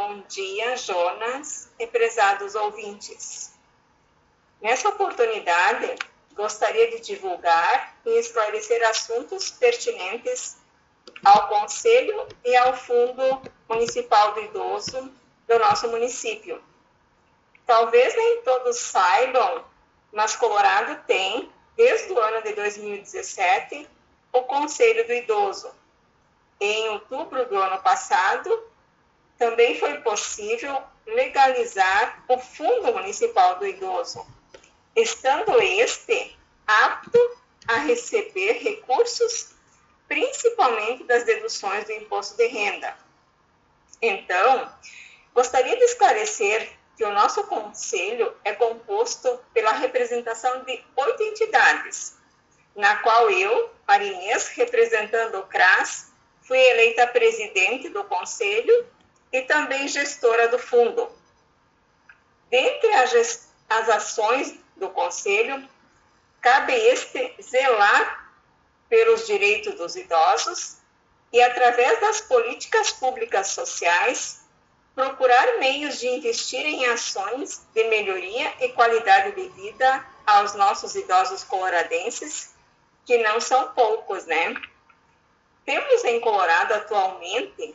Bom dia, Jonas e prezados ouvintes. Nessa oportunidade, gostaria de divulgar e esclarecer assuntos pertinentes ao Conselho e ao Fundo Municipal do Idoso do nosso município. Talvez nem todos saibam, mas Colorado tem, desde o ano de 2017, o Conselho do Idoso. Em outubro do ano passado, também foi possível legalizar o Fundo Municipal do Idoso, estando este apto a receber recursos, principalmente das deduções do imposto de renda. Então, gostaria de esclarecer que o nosso conselho é composto pela representação de 8 entidades, na qual eu, Marinês, representando o CRAS, fui eleita presidente do conselho e também gestora do fundo. Dentre as ações do conselho, cabe este zelar pelos direitos dos idosos e, através das políticas públicas sociais, procurar meios de investir em ações de melhoria e qualidade de vida aos nossos idosos coloradenses, que não são poucos, né? Temos em Colorado atualmente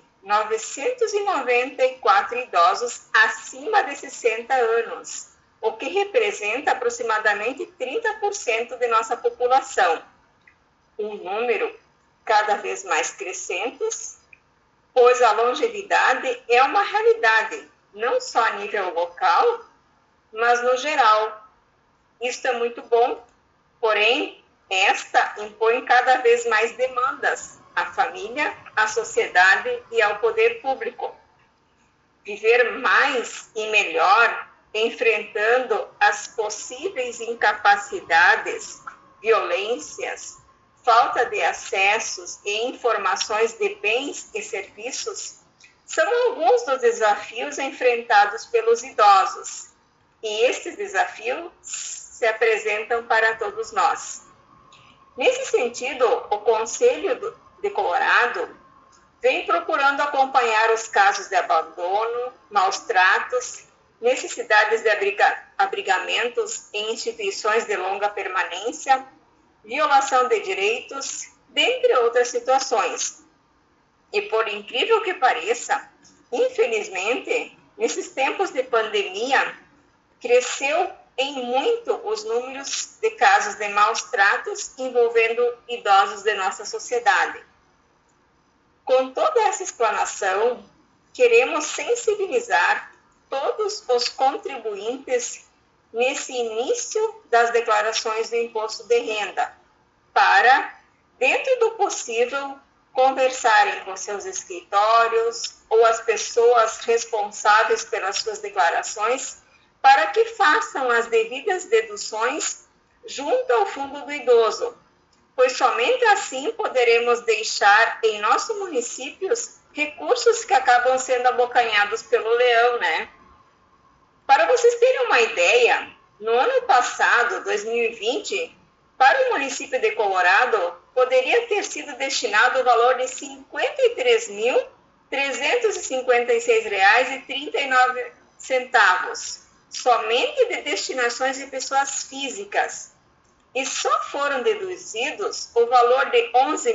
994 idosos acima de 60 anos, o que representa aproximadamente 30% de nossa população. Um número cada vez mais crescente, pois a longevidade é uma realidade, não só a nível local, mas no geral. Isto é muito bom, porém, esta impõe cada vez mais demandas à família, à sociedade e ao poder público. Viver mais e melhor, enfrentando as possíveis incapacidades, violências, falta de acessos e informações de bens e serviços, são alguns dos desafios enfrentados pelos idosos. E estes desafios se apresentam para todos nós. Nesse sentido, o Conselho de Colorado vem procurando acompanhar os casos de abandono, maus tratos, necessidades de abrigamentos em instituições de longa permanência, violação de direitos, dentre outras situações. E por incrível que pareça, infelizmente, nesses tempos de pandemia, cresceu em muito os números de casos de maus tratos envolvendo idosos de nossa sociedade. Com toda essa explanação, queremos sensibilizar todos os contribuintes nesse início das declarações do imposto de renda, para, dentro do possível, conversarem com seus escritórios ou as pessoas responsáveis pelas suas declarações, para que façam as devidas deduções junto ao Fundo do Idoso, pois somente assim poderemos deixar em nossos municípios recursos que acabam sendo abocanhados pelo leão, né? Para vocês terem uma ideia, no ano passado, 2020, para o município de Colorado, poderia ter sido destinado o valor de R$ 53.356,39, somente de destinações de pessoas físicas, e só foram deduzidos o valor de R$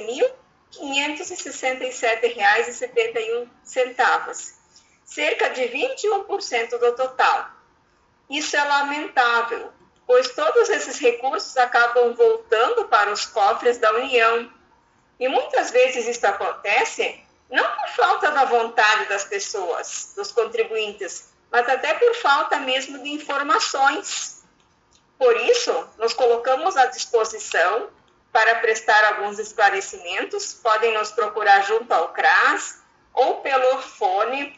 11.567,71, cerca de 21% do total. Isso é lamentável, pois todos esses recursos acabam voltando para os cofres da União. E muitas vezes isso acontece não por falta da vontade das pessoas, dos contribuintes, mas até por falta mesmo de informações. Por isso, nos colocamos à disposição para prestar alguns esclarecimentos. Podem nos procurar junto ao CRAS ou pelo fone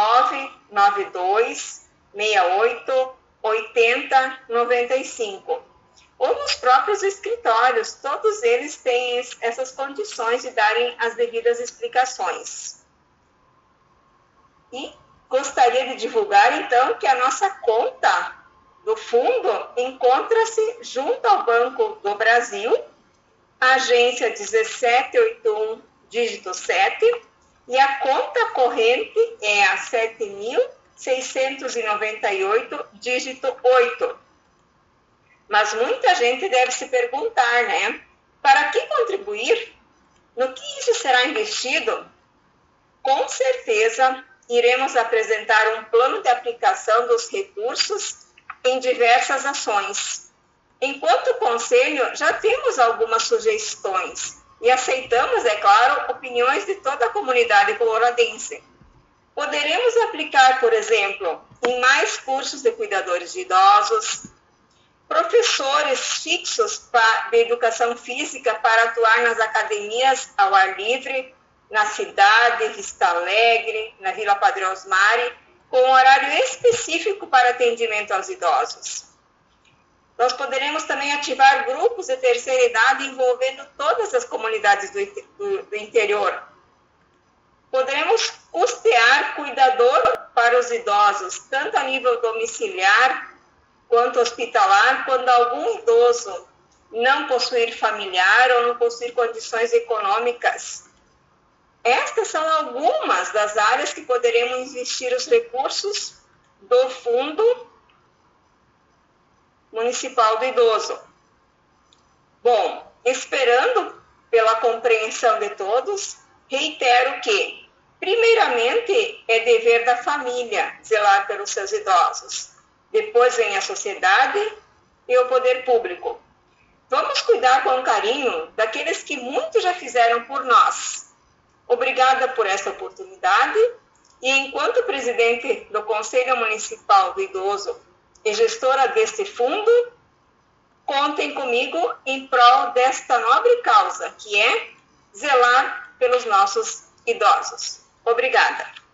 992 68 80 95. Ou nos próprios escritórios, todos eles têm essas condições de darem as devidas explicações. E gostaria de divulgar, então, que a nossa conta do fundo encontra-se junto ao Banco do Brasil, agência 1781, dígito 7, e a conta corrente é a 7.698, dígito 8. Mas muita gente deve se perguntar, né? Para que contribuir? No que isso será investido? Com certeza, iremos apresentar um plano de aplicação dos recursos em diversas ações. Enquanto conselho, já temos algumas sugestões e aceitamos, é claro, opiniões de toda a comunidade coloradense. Poderemos aplicar, por exemplo, em mais cursos de cuidadores de idosos, professores fixos de educação física para atuar nas academias ao ar livre, na cidade, Vista Alegre, na Vila Padre Osmari, com horário específico para atendimento aos idosos. Nós poderemos também ativar grupos de terceira idade envolvendo todas as comunidades do interior. Poderemos custear cuidador para os idosos, tanto a nível domiciliar quanto hospitalar, quando algum idoso não possuir familiar ou não possuir condições econômicas. Estas são algumas das áreas que poderemos investir os recursos do Fundo Municipal do Idoso. Bom, esperando pela compreensão de todos, reitero que, primeiramente, é dever da família zelar pelos seus idosos. Depois vem a sociedade e o poder público. Vamos cuidar com carinho daqueles que muito já fizeram por nós. Obrigada por essa oportunidade e, enquanto presidente do Conselho Municipal do Idoso e gestora deste fundo, contem comigo em prol desta nobre causa, que é zelar pelos nossos idosos. Obrigada.